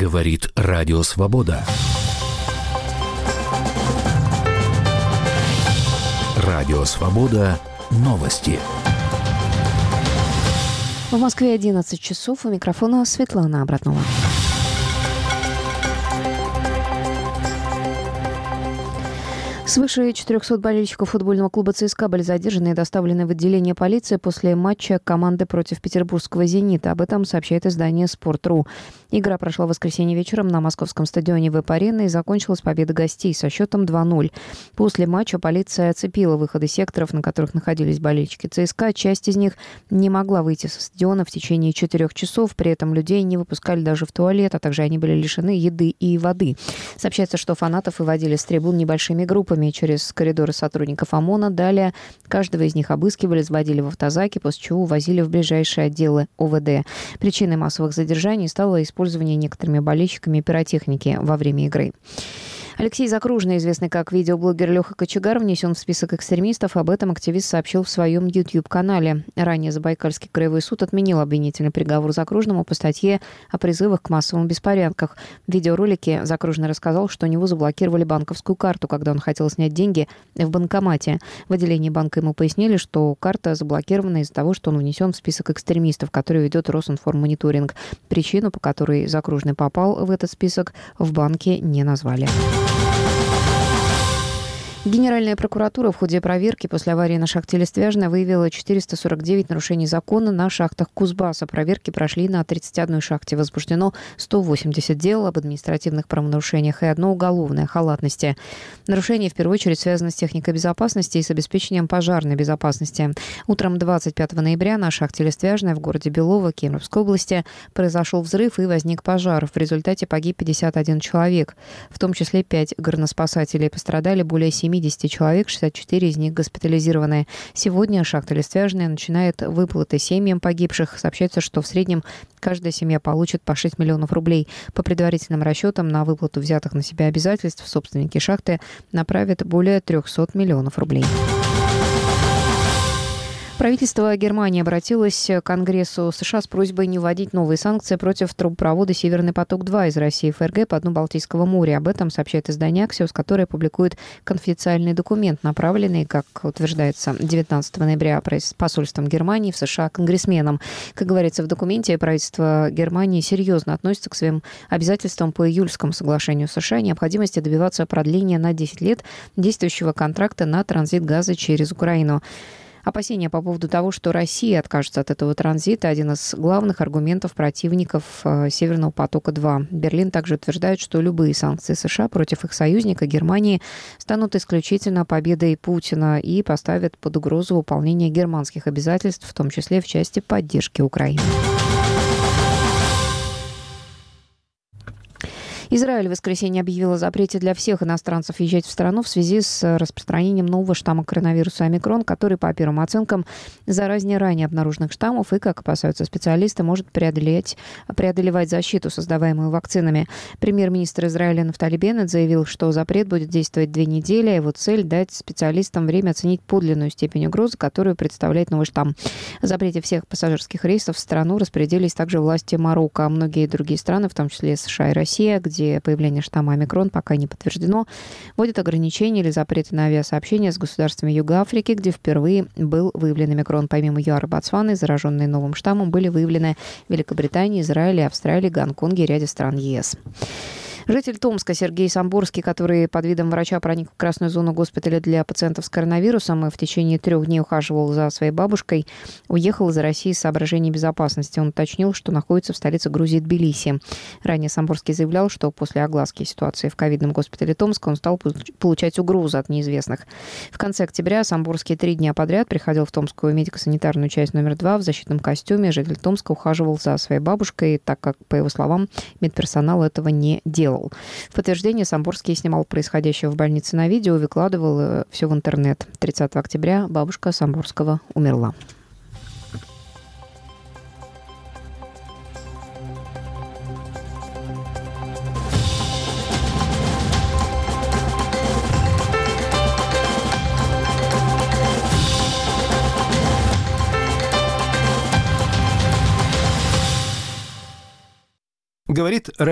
Говорит Радио Свобода. Радио Свобода. Новости. В Москве 11 часов. У микрофона Светлана Абратнова. Свыше 400 болельщиков футбольного клуба ЦСКА были задержаны и доставлены в отделение полиции после матча команды против петербургского «Зенита». Об этом сообщает издание «Спорт.ру». Игра прошла в воскресенье вечером на московском стадионе ВЭП-арена и закончилась победой гостей со счетом 2-0. После матча полиция оцепила выходы секторов, на которых находились болельщики ЦСКА. Часть из них не могла выйти со стадиона в течение 4 часов. При этом людей не выпускали даже в туалет, а также они были лишены еды и воды. Сообщается, что фанатов выводили с трибун небольшими группами через коридоры сотрудников ОМОНа. Далее каждого из них обыскивали, заводили в автозаки, после чего увозили в ближайшие отделы ОВД. Причиной массовых задержаний стало использование некоторыми болельщиками пиротехники во время игры. Алексей Закружный, известный как видеоблогер Леха Кочегар, внесен в список экстремистов. Об этом активист сообщил в своем YouTube-канале. Ранее Забайкальский краевой суд отменил обвинительный приговор Закружному по статье о призывах к массовым беспорядкам. В видеоролике Закружный рассказал, что у него заблокировали банковскую карту, когда он хотел снять деньги в банкомате. В отделении банка ему пояснили, что карта заблокирована из-за того, что он внесен в список экстремистов, который ведет Росинформониторинг. Причину, по которой Закружный попал в этот список, в банке не назвали. Генеральная прокуратура в ходе проверки после аварии на шахте Листвяжная выявила 449 нарушений закона на шахтах Кузбасса. Проверки прошли на 31 шахте. Возбуждено 180 дел об административных правонарушениях и 1 уголовное — халатности. Нарушения в первую очередь связаны с техникой безопасности и с обеспечением пожарной безопасности. Утром 25 ноября на шахте Листвяжная в городе Белово Кемеровской области произошел взрыв и возник пожар. В результате погиб 51 человек, в том числе 5 горноспасателей. Пострадали более 70 человек, 64 из них госпитализированы. Сегодня шахта Листвяжная начинает выплаты семьям погибших. Сообщается, что в среднем каждая семья получит по 6 миллионов рублей. По предварительным расчетам, на выплату взятых на себя обязательств собственники шахты направят более 300 миллионов рублей. Правительство Германии обратилось к Конгрессу США с просьбой не вводить новые санкции против трубопровода «Северный поток-2» из России в ФРГ по дну Балтийского моря. Об этом сообщает издание «Аксиос», которое публикует конфиденциальный документ, направленный, как утверждается, 19 ноября посольством Германии в США конгрессменам. Как говорится в документе, правительство Германии серьезно относится к своим обязательствам по июльскому соглашению США о необходимости добиваться продления на 10 лет действующего контракта на транзит газа через Украину. Опасения по поводу того, что Россия откажется от этого транзита, один из главных аргументов противников «Северного потока-2». Берлин также утверждает, что любые санкции США против их союзника Германии станут исключительно победой Путина и поставят под угрозу выполнение германских обязательств, в том числе в части поддержки Украины. Израиль в воскресенье объявил о запрете для всех иностранцев въезжать в страну в связи с распространением нового штамма коронавируса омикрон, который, по первым оценкам, заразнее ранее обнаруженных штаммов и, как опасаются специалисты, может преодолевать защиту, создаваемую вакцинами. Премьер-министр Израиля Нафтали Беннет заявил, что запрет будет действовать 2 недели, а его цель — дать специалистам время оценить подлинную степень угрозы, которую представляет новый штамм. О запрете всех пассажирских рейсов в страну распорядились также власти Марокко, а многие другие страны, в том числе США и Россия, где появление штамма омикрон пока не подтверждено, вводят ограничения или запреты на авиасообщения с государствами Юга Африки, где впервые был выявлен омикрон. Помимо ЮАР и Ботсваны, зараженные новым штаммом были выявлены в Великобритании, Израиле, Австралии, Гонконге и ряде стран ЕС. Житель Томска Сергей Самборский, который под видом врача проник в красную зону госпиталя для пациентов с коронавирусом и в течение 3 дней ухаживал за своей бабушкой, уехал из России из соображений безопасности. Он уточнил, что находится в столице Грузии Тбилиси. Ранее Самборский заявлял, что после огласки ситуации в ковидном госпитале Томска он стал получать угрозы от неизвестных. В конце октября Самборский 3 дня подряд приходил в Томскую медико-санитарную часть номер 2 в защитном костюме. Житель Томска ухаживал за своей бабушкой, так как, по его словам, медперсонал этого не делал. В подтверждение Самборский снимал происходящее в больнице на видео и выкладывал все в интернет. 30 октября бабушка Самборского умерла. Говорит